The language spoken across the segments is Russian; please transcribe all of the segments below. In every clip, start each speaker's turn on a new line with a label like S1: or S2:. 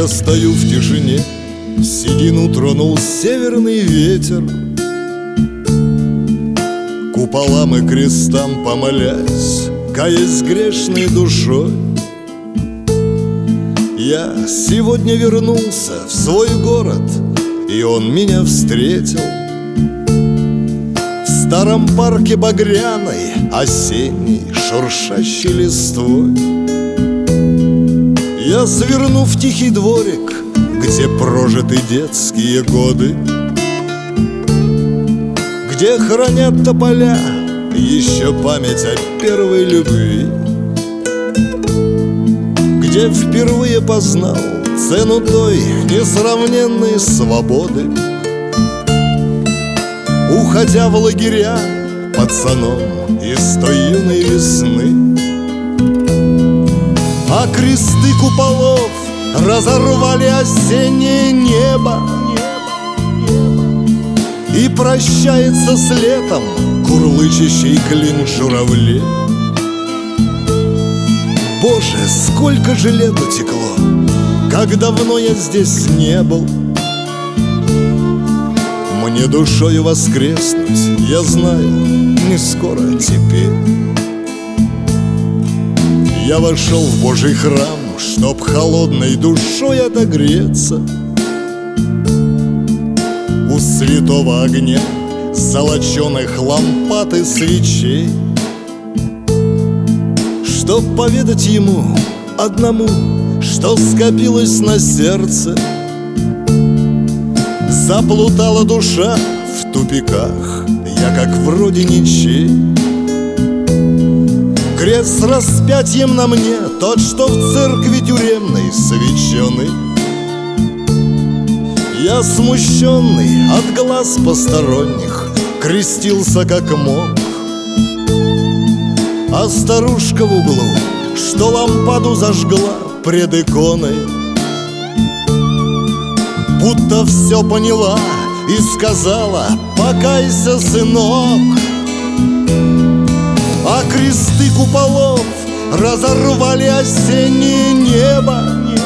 S1: Я стою в тишине, седину тронул северный ветер. Куполам и крестам помолясь, каясь грешной душой, я сегодня вернулся в свой город, и он меня встретил в старом парке багряной, осенней, шуршащей листвой. Я сверну в тихий дворик, где прожиты детские годы, где хранят тополя еще память о первой любви, где впервые познал цену той несравненной свободы, уходя в лагеря пацаном из той юной весны. А кресты куполов разорвали осеннее небо, и прощается с летом курлычащий клин журавлей. Боже, сколько же лет утекло, как давно я здесь не был. Мне душою воскреснуть, я знаю, не скоро теперь. Я вошел в Божий храм, чтоб холодной душой отогреться у святого огня золоченых лампад и свечей, чтоб поведать ему одному, что скопилось на сердце. Заплутала душа в тупиках, я как вроде ничей. Крест с распятием на мне, тот, что в церкви тюремной свеченый. Я смущенный от глаз посторонних крестился как мог, а старушка в углу, что лампаду зажгла пред иконой, будто все поняла и сказала: покайся, сынок. А кресты куполов разорвали осеннее небо,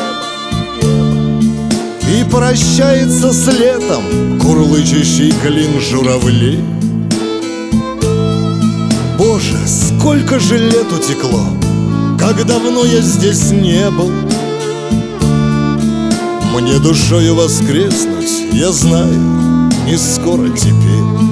S1: и прощается с летом курлычащий клин журавлей. Боже, сколько же лет утекло, как давно я здесь не был. Мне душою воскреснуть, я знаю, не скоро теперь.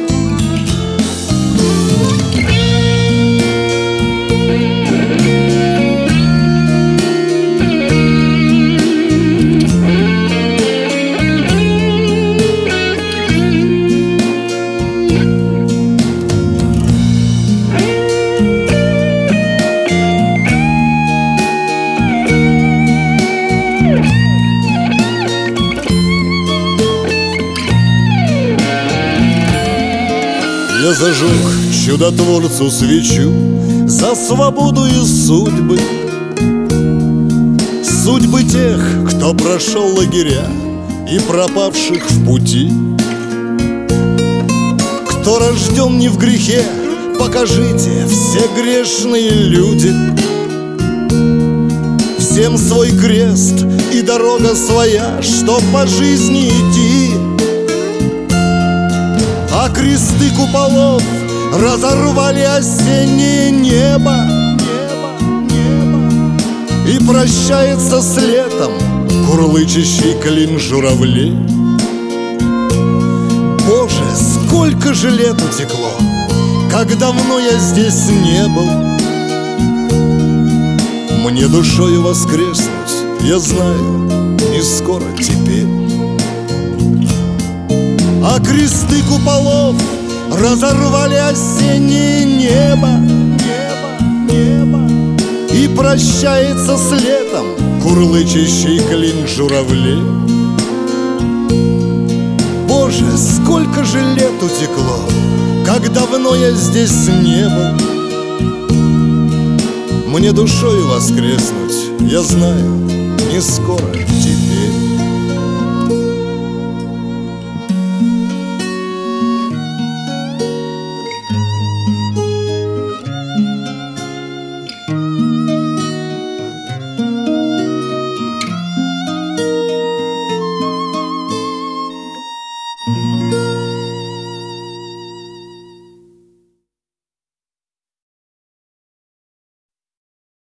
S1: Я зажег чудотворцу свечу за свободу и судьбы, судьбы тех, кто прошел лагеря и пропавших в пути, кто рожден не в грехе. Покажите, все грешные люди, всем свой крест и дорога своя, чтоб по жизни идти. А кресты куполов разорвали осеннее небо, и прощается с летом курлычащий клин журавлей. Боже, сколько же лет утекло, как давно я здесь не был. Мне душою воскреснуть, я знаю, не скоро теперь. А кресты куполов разорвали осеннее небо, и прощается с летом курлычащий клин журавлей. Боже, сколько же лет утекло, как давно я здесь не был. Мне душою воскреснуть, я знаю, не скоро теперь.